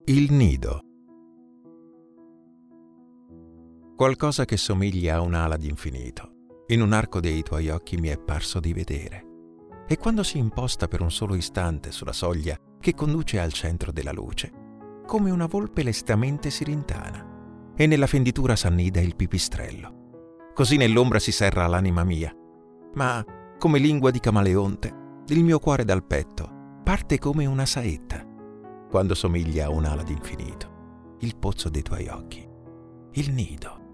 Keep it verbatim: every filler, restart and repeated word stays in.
Il nido. Qualcosa che somiglia a un'ala d'infinito, in un arco dei tuoi occhi mi è parso di vedere. E quando si imposta per un solo istante sulla soglia che conduce al centro della luce, come una volpe lestamente si rintana, e nella fenditura s'annida il pipistrello. Così nell'ombra si serra l'anima mia, ma come lingua di camaleonte, il mio cuore dal petto parte come una saetta, quando somiglia a un'ala d'infinito, il pozzo dei tuoi occhi, il nido.